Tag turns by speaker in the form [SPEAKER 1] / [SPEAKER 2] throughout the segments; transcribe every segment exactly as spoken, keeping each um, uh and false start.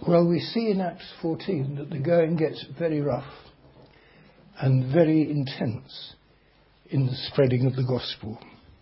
[SPEAKER 1] Well, we see in Acts fourteen that the going gets very rough and very intense in the spreading of the gospel.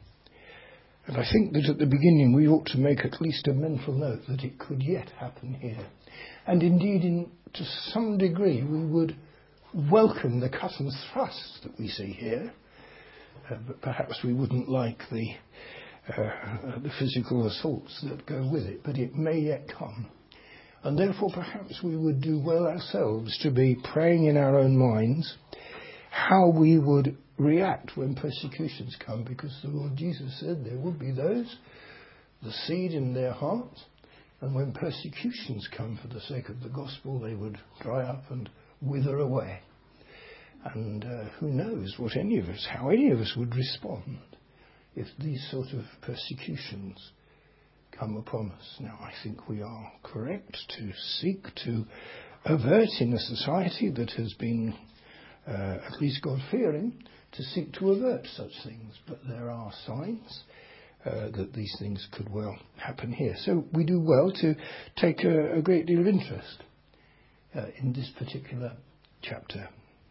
[SPEAKER 1] And I think that at the beginning we ought to make at least a mental note that it could yet happen here. And indeed, in, to some degree, we would welcome the cut and thrust that we see here. Uh, but perhaps we wouldn't like the, uh, the physical assaults that go with it. But it may yet come. And therefore, perhaps we would do well ourselves to be praying in our own minds how we would react when persecutions come, because the Lord Jesus said there would be those, the seed in their hearts, and when persecutions come for the sake of the gospel, they would dry up and wither away. And uh, who knows what any of us, how any of us would respond if these sort of persecutions come upon us. Now, I think we are correct to seek to avert in a society that has been uh, at least God-fearing, to seek to avert such things. But there are signs uh, that these things could well happen here. So we do well to take a, a great deal of interest uh, in this particular chapter.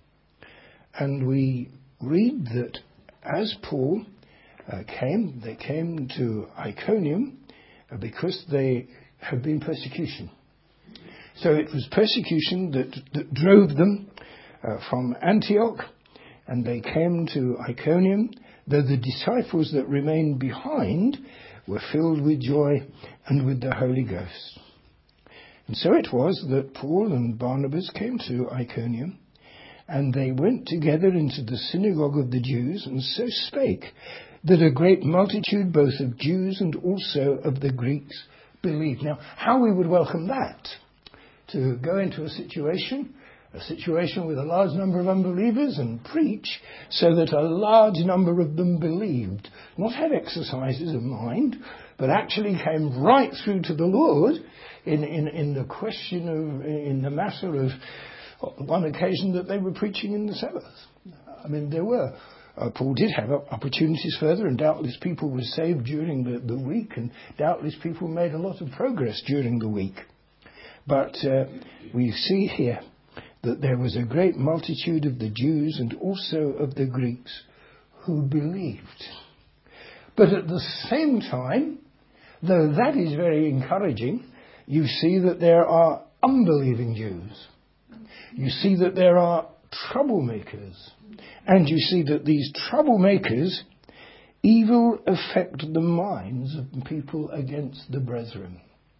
[SPEAKER 1] And we read that as Paul uh, came, they came to Iconium uh, because they had been persecution. So it was persecution that, that drove them uh, from Antioch, and they came to Iconium, though the disciples that remained behind were filled with joy and with the Holy Ghost. And so it was that Paul and Barnabas came to Iconium, and they went together into the synagogue of the Jews, and so spake, that a great multitude both of Jews and also of the Greeks believed. Now, how we would welcome that, to go into a situation, a situation with a large number of unbelievers and preach so that a large number of them believed. Not had exercises of mind, but actually came right through to the Lord in, in, in the question of, in the matter of one occasion that they were preaching in the Sabbath. I mean, there were. Uh, Paul did have opportunities further, and doubtless people were saved during the, the week, and doubtless people made a lot of progress during the week. But uh, we see here that there was a great multitude of the Jews and also of the Greeks who believed. But at the same time, though that is very encouraging, you see that there are unbelieving Jews. You see that there are troublemakers. And you see that these troublemakers, evil affect the minds of people against the brethren.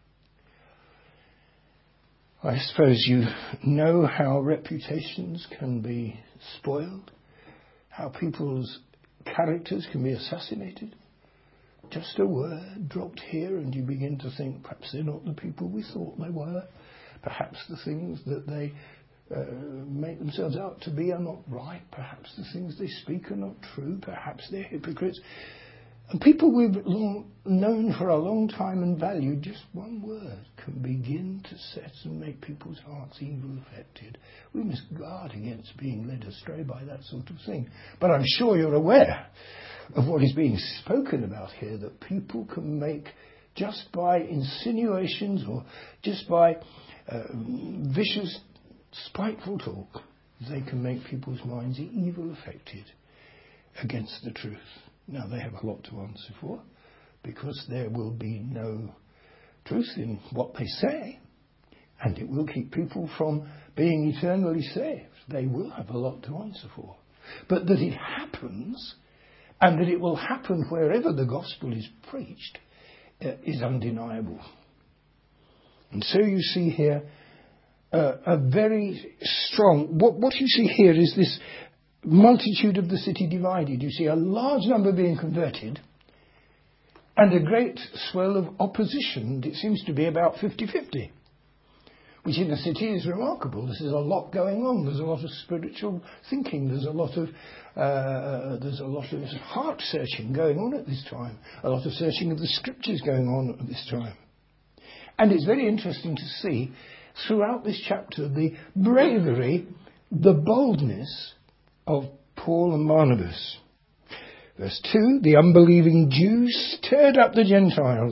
[SPEAKER 1] I suppose you know how reputations can be spoiled, how people's characters can be assassinated. Just a word dropped here and you begin to think perhaps they're not the people we thought they were. Perhaps the things that they uh, make themselves out to be are not right. Perhaps the things they speak are not true. Perhaps they're hypocrites. And people we've long known for a long time and valued, just one word can begin to set and make people's hearts evil affected. We must guard against being led astray by that sort of thing. But I'm sure you're aware of what is being spoken about here, that people can make, just by insinuations or just by uh, vicious, spiteful talk, they can make people's minds evil affected against the truth. Now, they have a lot to answer for, because there will be no truth in what they say, and it will keep people from being eternally saved. They will have a lot to answer for. But that it happens, and that it will happen wherever the gospel is preached, uh, is undeniable. And so you see here uh, a very strong... What, what you see here is this multitude of the city divided. You see a large number being converted and a great swell of opposition. It seems to be about fifty-fifty, which in the city is remarkable. There's a lot going on. There's a lot of spiritual thinking. There's a lot of uh, there's a lot of heart searching going on at this time. A lot of searching of the scriptures going on at this time. And it's very interesting to see throughout this chapter the bravery, the boldness of Paul and Barnabas. Verse two, the unbelieving Jews stirred up the Gentiles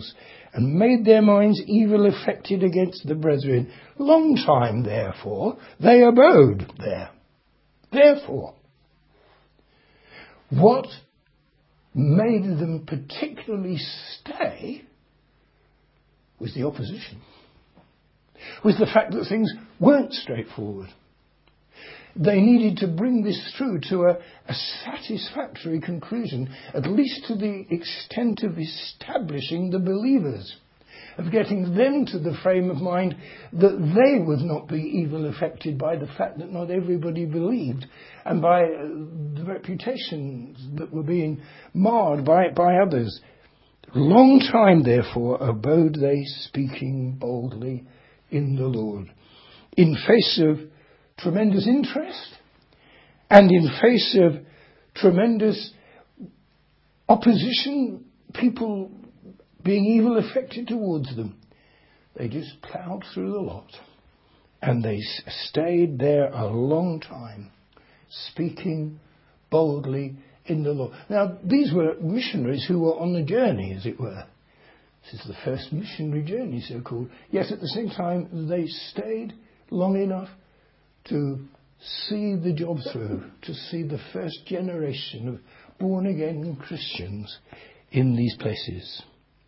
[SPEAKER 1] and made their minds evil affected against the brethren. Long time, therefore, they abode there. Therefore, what made them particularly stay was the opposition, was the fact that things weren't straightforward. They needed to bring this through to a, a satisfactory conclusion, at least to the extent of establishing the believers, of getting them to the frame of mind that they would not be evil affected by the fact that not everybody believed, and by uh, the reputations that were being marred by, by others. Long time, therefore, abode they, speaking boldly in the Lord, in face of tremendous interest and in face of tremendous opposition, people being evil affected towards them. They just ploughed through the lot, and they stayed there a long time, speaking boldly in the Lord. Now, these were missionaries who were on the journey, as it were. This is the first missionary journey, so called. Yet at the same time, they stayed long enough to see the job through, to see the first generation of born-again Christians in these places.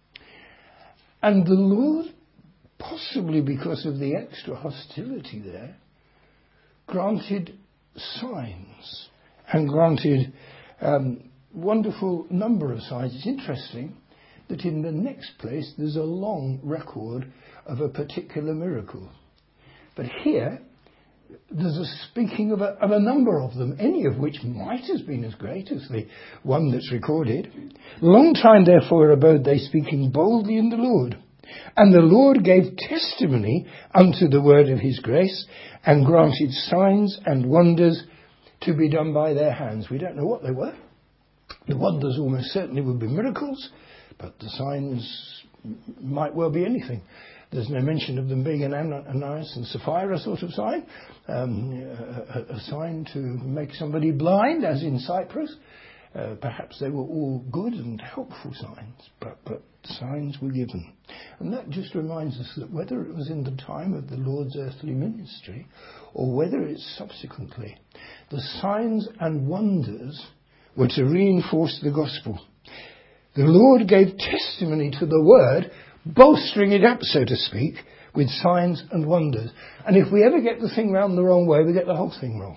[SPEAKER 1] And the Lord, possibly because of the extra hostility there, granted signs and granted um, wonderful number of signs. It's interesting that in the next place there's a long record of a particular miracle. But here there's a speaking of a, of a number of them, any of which might have been as great as the one that's recorded. Long time therefore abode they, speaking boldly in the Lord. And the Lord gave testimony unto the word of his grace, and granted signs and wonders to be done by their hands. We don't know what they were. The wonders almost certainly would be miracles, but the signs might well be anything. There's no mention of them being an Ananias and Sapphira sort of sign, um, a, a sign to make somebody blind, as in Cyprus. Uh, perhaps they were all good and helpful signs, but, but signs were given. And that just reminds us that whether it was in the time of the Lord's earthly ministry or whether it's subsequently, the signs and wonders were to reinforce the gospel. The Lord gave testimony to the word, bolstering it up, so to speak, with signs and wonders. And if we ever get the thing round the wrong way, we get the whole thing wrong.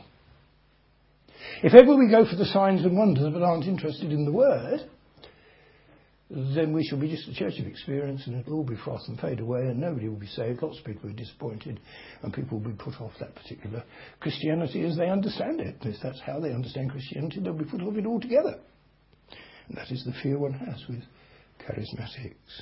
[SPEAKER 1] If ever we go for the signs and wonders but aren't interested in the word, then we shall be just a church of experience, and it'll all be froth and fade away, and nobody will be saved. Lots of people will be disappointed, and people will be put off that particular Christianity as they understand it. If that's how they understand Christianity, they'll be put off it altogether. And that is the fear one has with charismatics.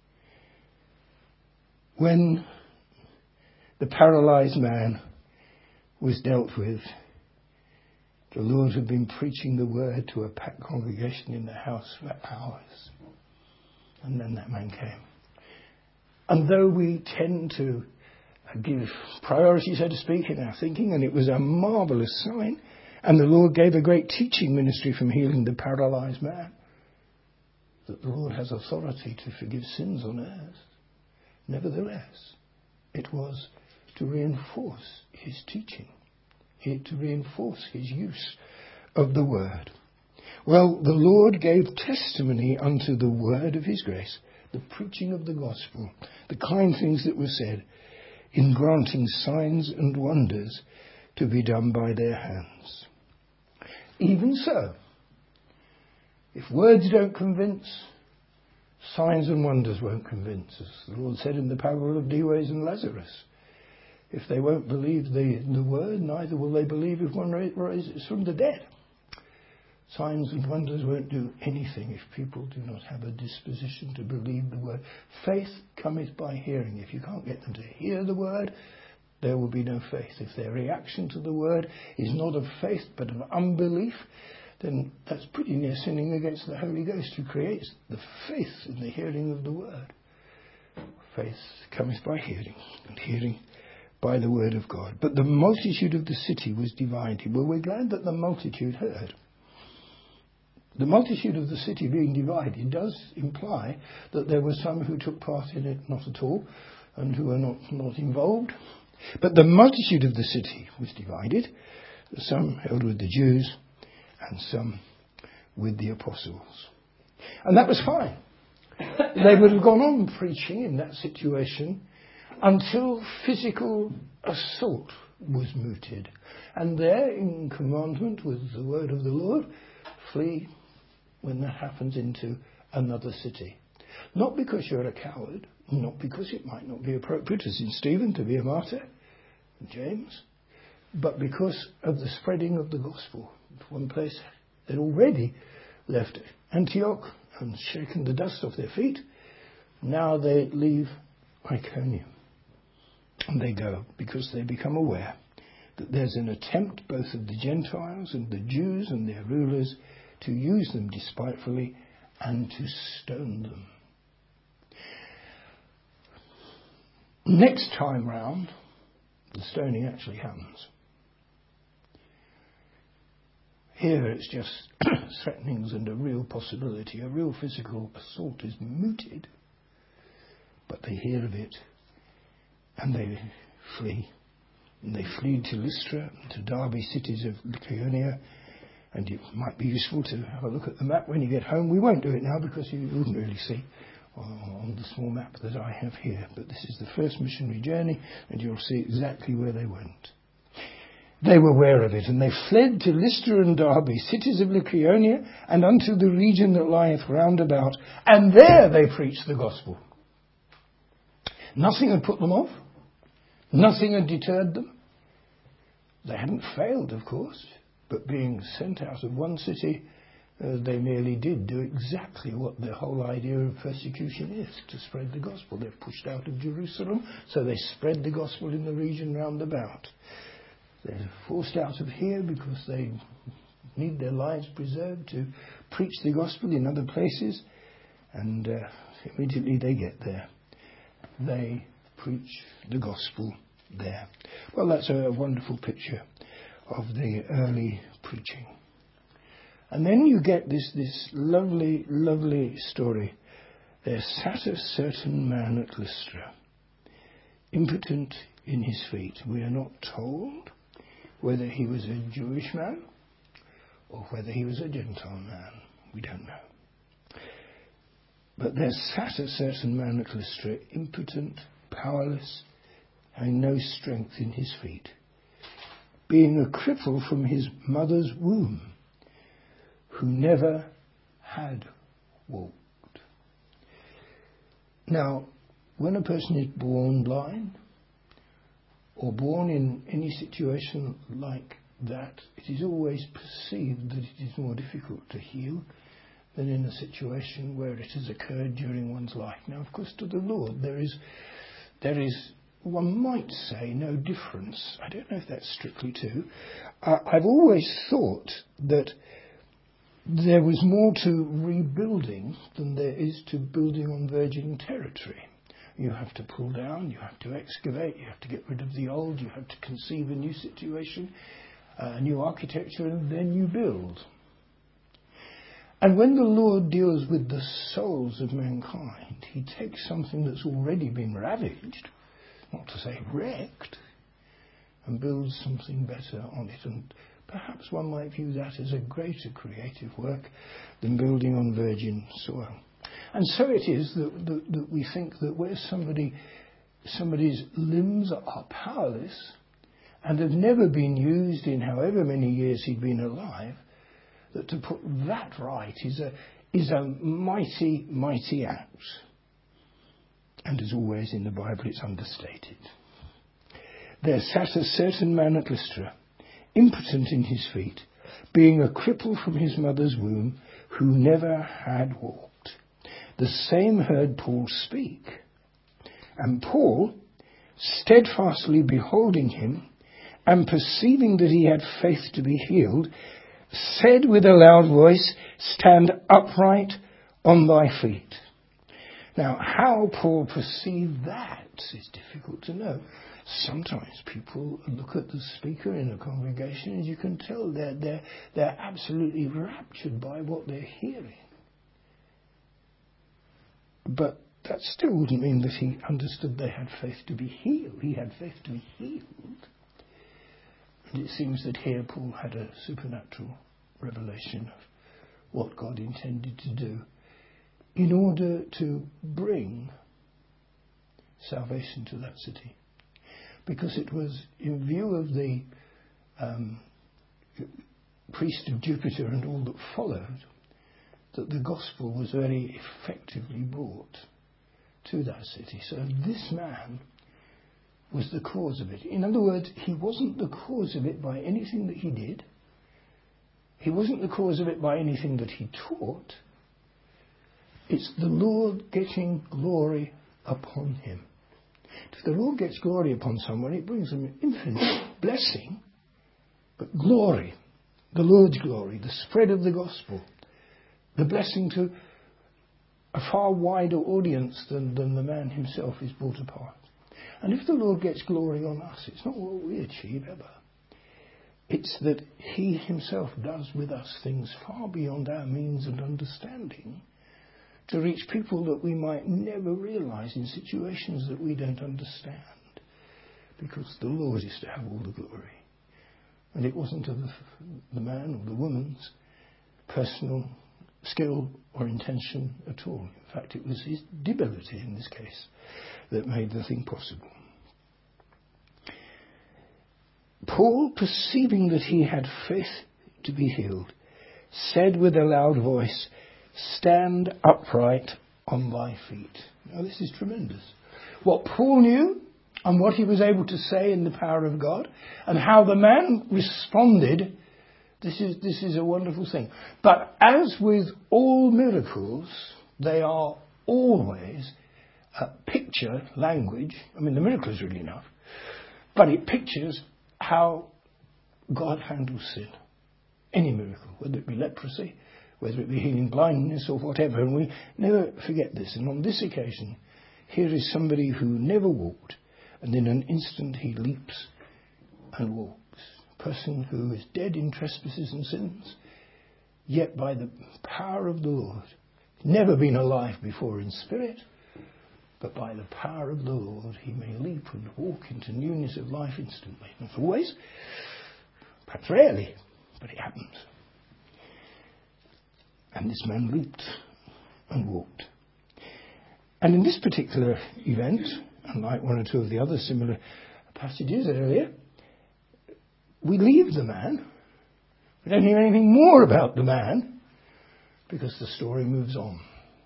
[SPEAKER 1] When the paralysed man was dealt with, the Lord had been preaching the word to a packed congregation in the house for hours. And then that man came. And though we tend to give priority, so to speak, in our thinking, and it was a marvellous sign, and the Lord gave a great teaching ministry from healing the paralysed man, that the Lord has authority to forgive sins on earth. Nevertheless, it was to reinforce his teaching, it to reinforce his use of the word. Well, the Lord gave testimony unto the word of his grace, the preaching of the gospel, the kind things that were said, in granting signs and wonders to be done by their hands. Even so, if words don't convince, signs and wonders won't convince us. The Lord said in the parable of Dives and Lazarus, if they won't believe the, the word, neither will they believe if one rises from the dead. Signs and wonders won't do anything if people do not have a disposition to believe the word. Faith cometh by hearing. If you can't get them to hear the word, there will be no faith. If their reaction to the word is not of faith but of unbelief, then that's pretty near sinning against the Holy Ghost, who creates the faith in the hearing of the word. Faith cometh by hearing, and hearing by the word of God. But the multitude of the city was divided. Well, we're glad that the multitude heard. the multitude of the city being divided does imply that there were some who took part in it not at all and who were not, not involved. But the multitude of the city was divided. Some held with the Jews and some with the apostles. And that was fine. They would have gone on preaching in that situation until physical assault was mooted. And there, in commandment with the word of the Lord, flee when that happens into another city. Not because you're a coward, not because it might not be appropriate, as in Stephen, to be a martyr, James, but because of the spreading of the gospel. One place they'd already left Antioch and shaken the dust off their feet. Now they leave Iconium. And they go because they become aware that there's an attempt both of the Gentiles and the Jews and their rulers to use them despitefully and to stone them. Next time round, the stoning actually happens. Here it's just threatenings and a real possibility, a real physical assault is mooted. But they hear of it and they flee. And they flee to Lystra and to Derbe, cities of Lycaonia. And it might be useful to have a look at the map when you get home. We won't do it now because you wouldn't really see on the small map that I have here. But this is the first missionary journey and you'll see exactly where they went. They were aware of it, and they fled to Lystra and Derbe, cities of Lycaonia, and unto the region that lieth round about, and there they preached the gospel. Nothing had put them off. Nothing had deterred them. They hadn't failed, of course, but being sent out of one city, uh, they merely did do exactly what their whole idea of persecution is, to spread the gospel. They're pushed out of Jerusalem, so they spread the gospel in the region round about. They're forced out of here because they need their lives preserved to preach the gospel in other places. And uh, immediately they get there. They preach the gospel there. Well, that's a wonderful picture of the early preaching. And then you get this, this lovely, lovely story. There sat a certain man at Lystra, impotent in his feet. We are not told whether he was a Jewish man or whether he was a Gentile man. We don't know. But there sat a certain man at Lystra, impotent, powerless, having no strength in his feet, being a cripple from his mother's womb, who never had walked. Now, when a person is born blind, or born in any situation like that, it is always perceived that it is more difficult to heal than in a situation where it has occurred during one's life. Now, of course, to the Lord, there is, there is, one might say, no difference. I don't know if that's strictly true. Uh, I've always thought that there was more to rebuilding than there is to building on virgin territory. You have to pull down, you have to excavate, you have to get rid of the old, you have to conceive a new situation, a new architecture, and then you build. And when the Lord deals with the souls of mankind, he takes something that's already been ravaged, not to say wrecked, and builds something better on it. And perhaps one might view that as a greater creative work than building on virgin soil. And so it is that, that, that we think that where somebody, somebody's limbs are powerless and have never been used in however many years he'd been alive, that to put that right is a, is a mighty, mighty act. And as always in the Bible, it's understated. There sat a certain man at Lystra, impotent in his feet, being a cripple from his mother's womb, who never had walked. The same heard Paul speak. And Paul, steadfastly beholding him, and perceiving that he had faith to be healed, said with a loud voice, "Stand upright on thy feet." Now, how Paul perceived that is difficult to know. Sometimes people look at the speaker in a congregation and you can tell they're, they're, they're absolutely raptured by what they're hearing. But that still wouldn't mean that he understood they had faith to be healed. He had faith to be healed. And it seems that here Paul had a supernatural revelation of what God intended to do in order to bring salvation to that city. Because it was in view of the um, priest of Jupiter and all that followed that the gospel was very effectively brought to that city. So this man was the cause of it. In other words, he wasn't the cause of it by anything that he did. He wasn't the cause of it by anything that he taught. It's the Lord getting glory upon him. If the Lord gets glory upon someone, it brings them infinite blessing. But glory, the Lord's glory, the spread of the gospel, the blessing to a far wider audience than, than the man himself is brought apart. And if the Lord gets glory on us, it's not what we achieve ever. It's that he himself does with us things far beyond our means and understanding to reach people that we might never realise in situations that we don't understand. Because the Lord is to have all the glory. And it wasn't of the man or the woman's personal skill or intention at all. In fact, it was his debility in this case that made the thing possible. Paul, perceiving that he had faith to be healed, said with a loud voice, "Stand upright on thy feet." Now this is tremendous. What Paul knew and what he was able to say in the power of God and how the man responded, this is, this is a wonderful thing. But as with all miracles, they are always a picture language. I mean, the miracle is really enough. But it pictures how God handles sin. Any miracle, whether it be leprosy, whether it be healing blindness or whatever. And we never forget this. And on this occasion, here is somebody who never walked, and in an instant he leaps and walks. A person who is dead in trespasses and sins, yet by the power of the Lord, never been alive before in spirit, but by the power of the Lord he may leap and walk into newness of life instantly. Not always, perhaps rarely, but it happens. And this man leaped and walked. And in this particular event, unlike one or two of the other similar passages earlier, we leave the man. We don't hear anything more about the man because the story moves on.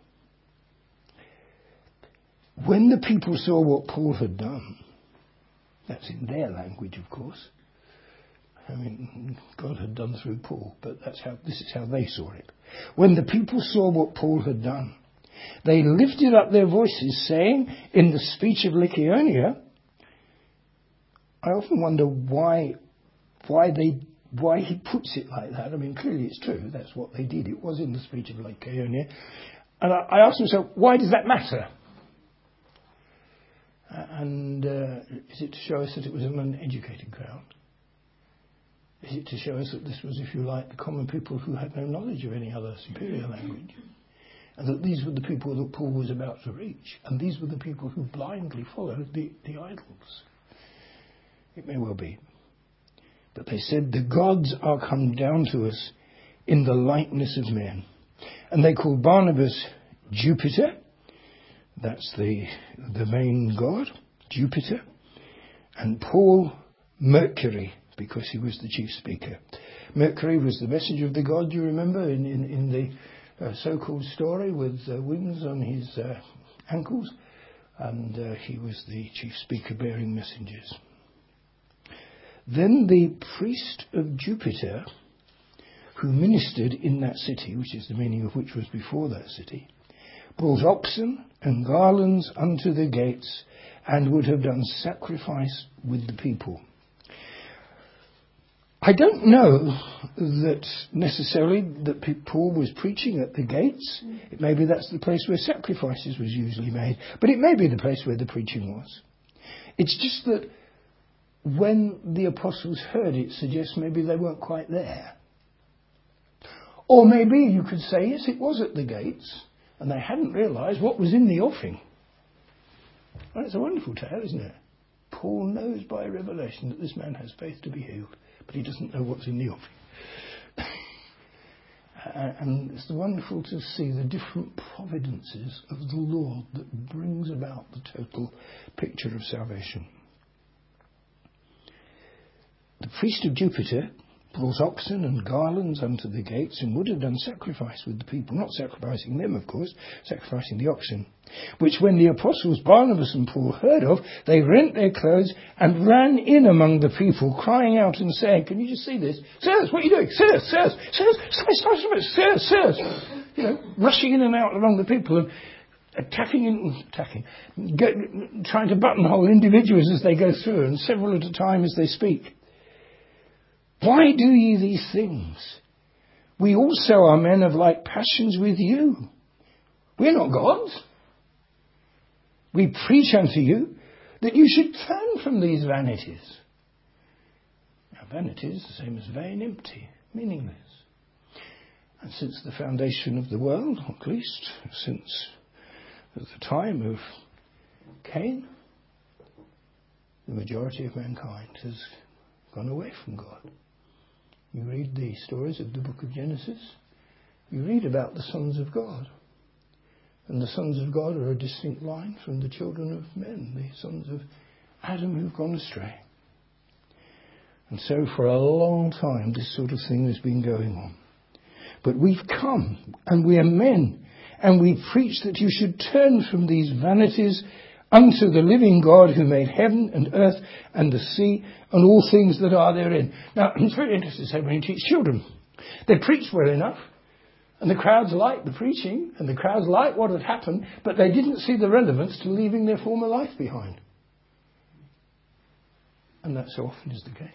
[SPEAKER 1] When the people saw what Paul had done, that's in their language, of course. I mean, God had done through Paul, but that's how, this is how they saw it. When the people saw what Paul had done, they lifted up their voices, saying, in the speech of Lycaonia, I often wonder why, why they, why he puts it like that. I mean, clearly it's true. That's what they did. It was in the speech of Lycaonia. And I, I asked myself, why does that matter? And uh, is it to show us that it was an uneducated crowd? Is it to show us that this was, if you like, the common people who had no knowledge of any other superior language? And that these were the people that Paul was about to reach. And these were the people who blindly followed the, the idols. It may well be. But they said, the gods are come down to us in the likeness of men. And they called Barnabas Jupiter. That's the, the main god, Jupiter. And Paul Mercury, because he was the chief speaker. Mercury was the messenger of the god, you remember, in, in, in the uh, so-called story with uh, wings on his uh, ankles. And uh, he was the chief speaker bearing messengers. Then the priest of Jupiter, who ministered in that city, which is the meaning of which was before that city, brought oxen and garlands unto the gates, and would have done sacrifice with the people. I don't know that necessarily that Paul was preaching at the gates. It maybe that's the place where sacrifices was usually made, but it may be the place where the preaching was. It's just that when the apostles heard it, suggests maybe they weren't quite there. Or maybe you could say, yes, it was at the gates, and they hadn't realised what was in the offing. Well, it's a wonderful tale, isn't it? Paul knows by revelation that this man has faith to be healed, but he doesn't know what's in the offing. And it's wonderful to see the different providences of the Lord that brings about the total picture of salvation. The priest of Jupiter brought oxen and garlands unto the gates and would have done sacrifice with the people, not sacrificing them, of course, sacrificing the oxen, which when the apostles Barnabas and Paul heard of, they rent their clothes and ran in among the people, crying out and saying, can you just see this? Sirs, what are you doing? Sirs, sirs, sirs, sirs, sirs, sirs, you know, rushing in and out among the people and attacking, in, attacking, get, trying to buttonhole individuals as they go through, and several at a time as they speak. Why do ye these things? We also are men of like passions with you. We're not gods. We preach unto you that you should turn from these vanities. Now, vanity is the same as vain, empty, meaningless. And since the foundation of the world, at least since the time of Cain, the majority of mankind has gone away from God. You read the stories of the book of Genesis, you read about the sons of God. And the sons of God are a distinct line from the children of men, the sons of Adam who've gone astray. And so for a long time this sort of thing has been going on. But we've come, and we are men, and we preach that you should turn from these vanities unto the living God who made heaven and earth and the sea and all things that are therein. Now, it's very interesting to say when you teach children. They preach well enough, and the crowds liked the preaching, and the crowds liked what had happened, but they didn't see the relevance to leaving their former life behind. And that so often is the case.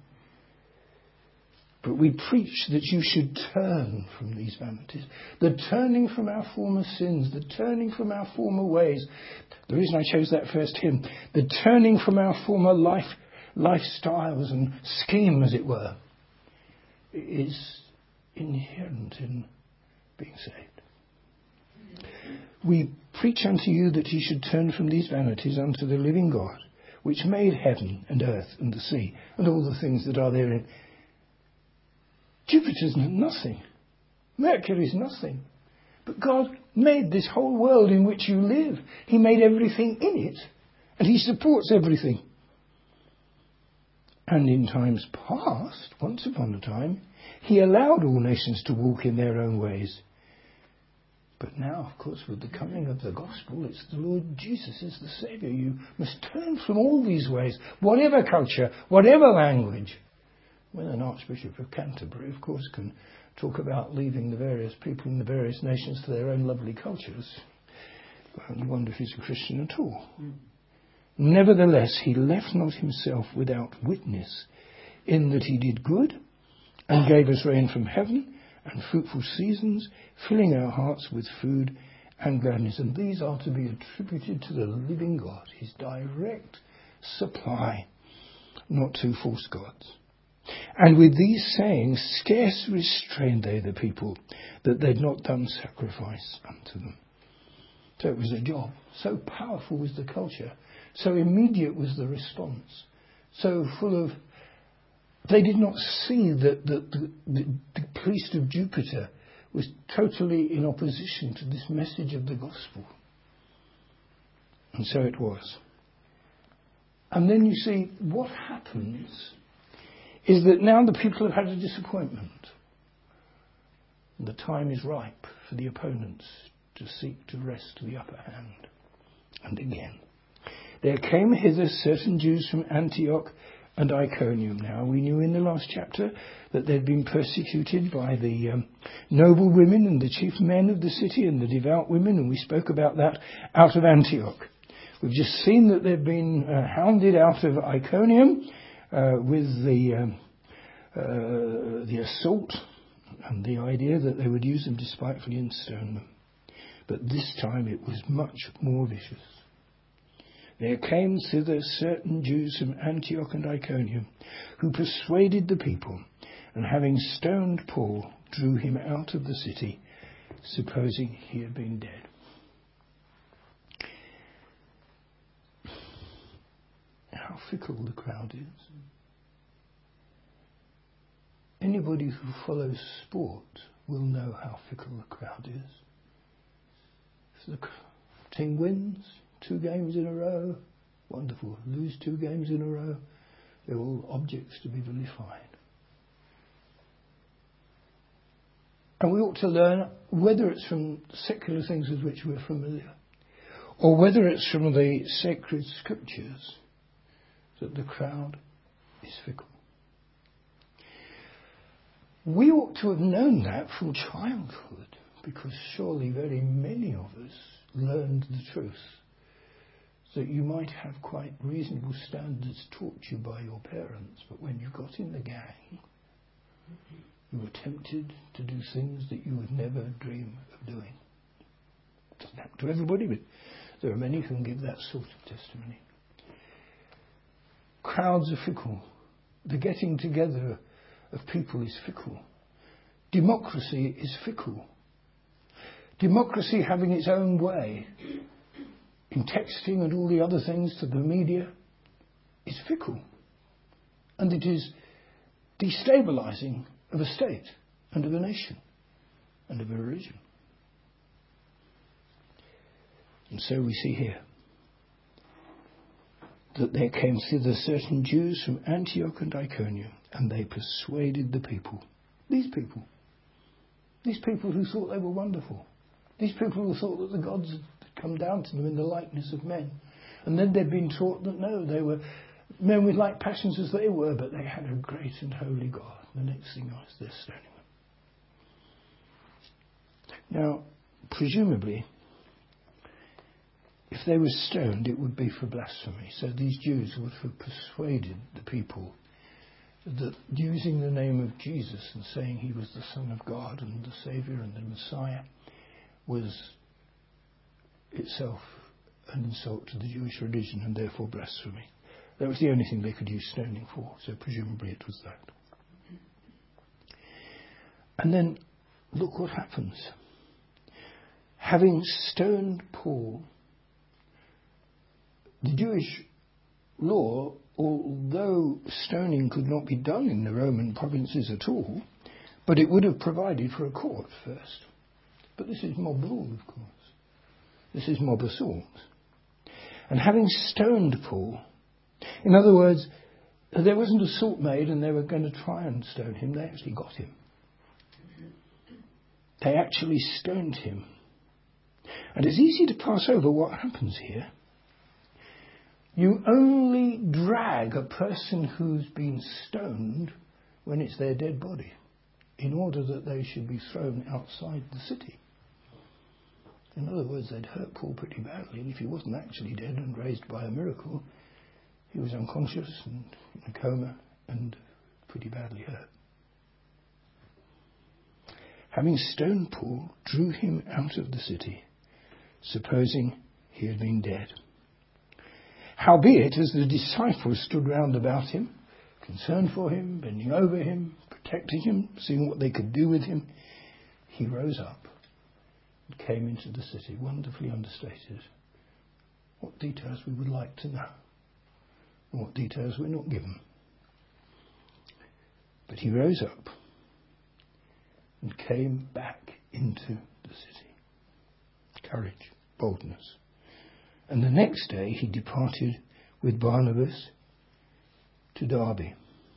[SPEAKER 1] But we preach that you should turn from these vanities. The turning from our former sins, the turning from our former ways. The reason I chose that first hymn, the turning from our former life, lifestyles and scheme, as it were, is inherent in being saved. We preach unto you that ye should turn from these vanities unto the living God, which made heaven and earth and the sea and all the things that are therein. Jupiter's nothing. Mercury's nothing. But God made this whole world in which you live. He made everything in it. And He supports everything. And in times past, once upon a time, He allowed all nations to walk in their own ways. But now, of course, with the coming of the gospel, it's the Lord Jesus is the Saviour. You must turn from all these ways, whatever culture, whatever language. When an Archbishop of Canterbury, of course, can talk about leaving the various people in the various nations to their own lovely cultures, I wonder if he's a Christian at all. Mm. Nevertheless, he left not himself without witness, in that he did good, and gave us rain from heaven, and fruitful seasons, filling our hearts with food and gladness. And these are to be attributed to the living God, His direct supply, not to false gods. And with these sayings scarce restrained they the people, that they'd not done sacrifice unto them. So it was a job. So powerful was the culture. So immediate was the response. So full of... They did not see that the, the, the, the priest of Jupiter was totally in opposition to this message of the gospel. And so it was. And then you see what happens is that now the people have had a disappointment. The time is ripe for the opponents to seek to wrest the upper hand. And again, there came hither certain Jews from Antioch and Iconium. Now, we knew in the last chapter that they'd been persecuted by the um, noble women and the chief men of the city and the devout women, and we spoke about that out of Antioch. We've just seen that they've been uh, hounded out of Iconium, Uh, with the um, uh, the assault and the idea that they would use them despitefully and stone them. But this time it was much more vicious. There came thither certain Jews from Antioch and Iconium, who persuaded the people, and having stoned Paul, drew him out of the city, supposing he had been dead. How fickle the crowd is. Anybody who follows sport will know how fickle the crowd is. If the team wins two games in a row, wonderful. Lose two games in a row, they're all objects to be vilified. And we ought to learn, whether it's from secular things with which we're familiar, or whether it's from the sacred scriptures, that the crowd is fickle. We ought to have known that from childhood, because surely very many of us learned the truth that you might have quite reasonable standards taught you by your parents, but when you got in the gang, you were tempted to do things that you would never dream of doing. It doesn't happen to everybody, but there are many who can give that sort of testimony. Crowds are fickle. The getting together of people is fickle. Democracy is fickle. Democracy having its own way in texting and all the other things to the media is fickle. And it is destabilising of a state and of a nation and of a religion. And so we see here that there came thither certain Jews from Antioch and Iconium, and they persuaded the people. These people. These people who thought they were wonderful. These people who thought that the gods had come down to them in the likeness of men. And then they'd been taught that no, they were men with like passions as they were, but they had a great and holy God. The next thing was they're stoning them. Now, presumably, if they were stoned, it would be for blasphemy. So these Jews would have persuaded the people that using the name of Jesus and saying he was the Son of God and the Saviour and the Messiah was itself an insult to the Jewish religion and therefore blasphemy. That was the only thing they could use stoning for, so presumably it was that. And then look what happens. Having stoned Paul, the Jewish law, although stoning could not be done in the Roman provinces at all, but it would have provided for a court first. But this is mob rule, of course. This is mob assault. And having stoned Paul, in other words, there wasn't assault made and they were going to try and stone him. They actually got him. They actually stoned him. And it's easy to pass over what happens here. You only drag a person who's been stoned when it's their dead body, in order that they should be thrown outside the city. In other words, they'd hurt Paul pretty badly, and if he wasn't actually dead and raised by a miracle, he was unconscious and in a coma and pretty badly hurt. Having stoned Paul, drew him out of the city, supposing he had been dead. Howbeit, as the disciples stood round about him, concerned for him, bending over him, protecting him, seeing what they could do with him, he rose up and came into the city, wonderfully understated. What details we would like to know, and what details we're not given. But he rose up and came back into the city. Courage, boldness. And the next day he departed with Barnabas to Derbe.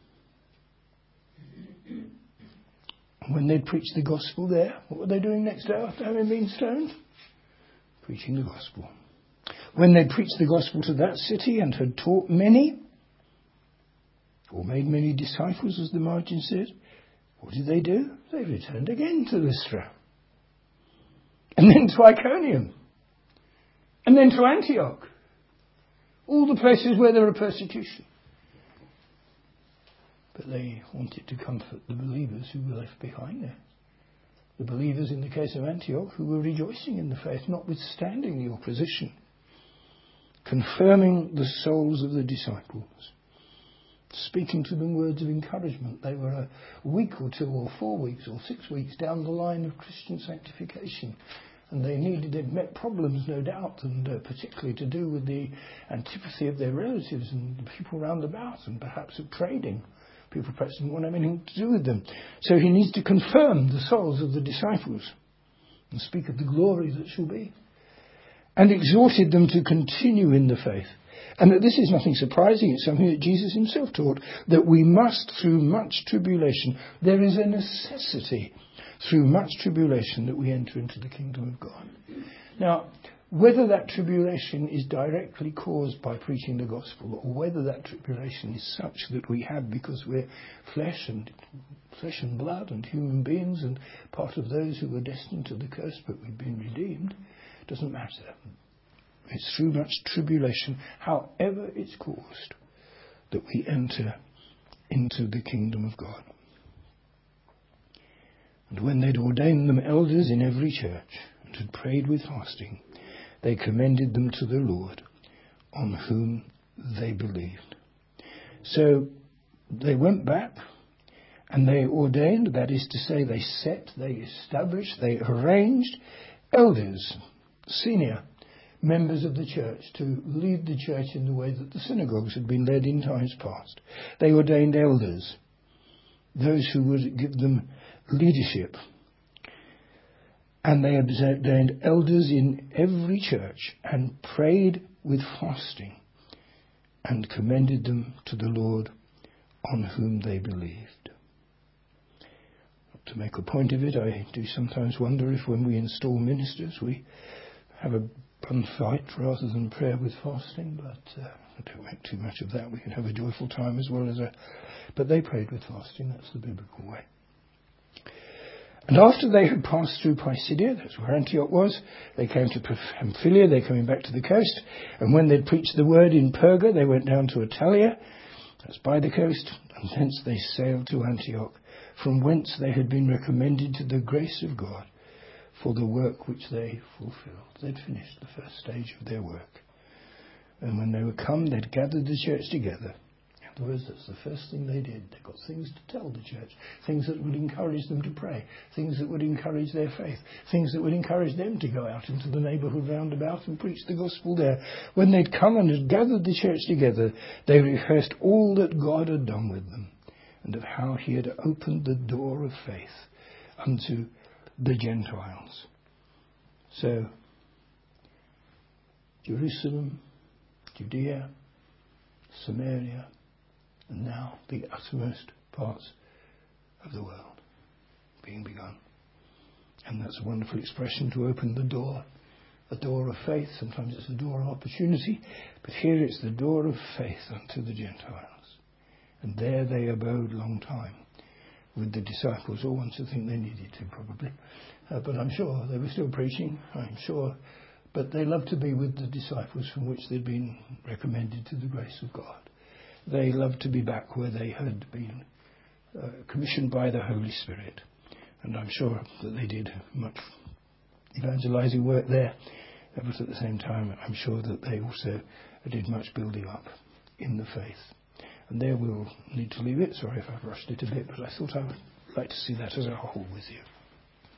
[SPEAKER 1] When they'd preached the gospel there, what were they doing next day after having been stoned? Preaching the gospel. When they'd preached the gospel to that city and had taught many, or made many disciples, as the margin said, what did they do? They returned again to Lystra. And then to Iconium. And then to Antioch. All the places where there are persecution. but they wanted to comfort the believers who were left behind there. The believers in the case of Antioch who were rejoicing in the faith, notwithstanding the opposition, confirming the souls of the disciples, speaking to them words of encouragement. They were a week or two or four weeks or six weeks down the line of Christian sanctification, and they needed, they'd met problems, no doubt, and uh, particularly to do with the antipathy of their relatives and the people round about, and perhaps of trading. People perhaps didn't want anything to do with them. So he needs to confirm the souls of the disciples and speak of the glory that shall be, and exhorted them to continue in the faith. And that this is nothing surprising. It's something that Jesus himself taught, that we must, through much tribulation, there is a necessity through much tribulation that we enter into the kingdom of God. Now, whether that tribulation is directly caused by preaching the gospel, or whether that tribulation is such that we have because we're flesh and flesh and blood and human beings and part of those who were destined to the curse but we've been redeemed, doesn't matter. It's through much tribulation, however it's caused, that we enter into the kingdom of God. And when they'd ordained them elders in every church and had prayed with fasting, they commended them to the Lord, on whom they believed. So they went back and they ordained, that is to say, they set, they established, they arranged elders, senior members of the church, to lead the church in the way that the synagogues had been led in times past. They ordained elders, those who would give them leadership. And they ordained elders in every church and prayed with fasting and commended them to the Lord, on whom they believed. To make a point of it, I do sometimes wonder if when we install ministers we have a bun fight rather than prayer with fasting, but uh, I don't make too much of that. We can have a joyful time as well as a... But they prayed with fasting. That's the biblical way. And after they had passed through Pisidia, that's where Antioch was, they came to Pamphylia, they're coming back to the coast, and when they'd preached the word in Perga, they went down to Attalia, that's by the coast, and thence they sailed to Antioch, from whence they had been recommended to the grace of God for the work which they fulfilled. They'd finished the first stage of their work. And when they were come, they'd gathered the church together. In other words, that's the first thing they did. They got things to tell the church, things that would encourage them to pray, things that would encourage their faith, things that would encourage them to go out into the neighbourhood round about and preach the gospel there. When they'd come and had gathered the church together, they rehearsed all that God had done with them, and of how he had opened the door of faith unto the Gentiles. So, Jerusalem, Judea, Samaria, and now the uttermost parts of the world being begun. And that's a wonderful expression, to open the door, a door of faith. Sometimes it's a door of opportunity, but here it's the door of faith unto the Gentiles. And there they abode long time with the disciples, or one should think they needed to probably. Uh, but I'm sure they were still preaching, I'm sure. But they loved to be with the disciples from which they'd been recommended to the grace of God. They loved to be back where they had been uh, commissioned by the Holy Spirit. And I'm sure that they did much evangelizing work there. But at the same time, I'm sure that they also did much building up in the faith. And there we'll need to leave it. Sorry if I've rushed it a bit, but I thought I would like to see that as a whole with you.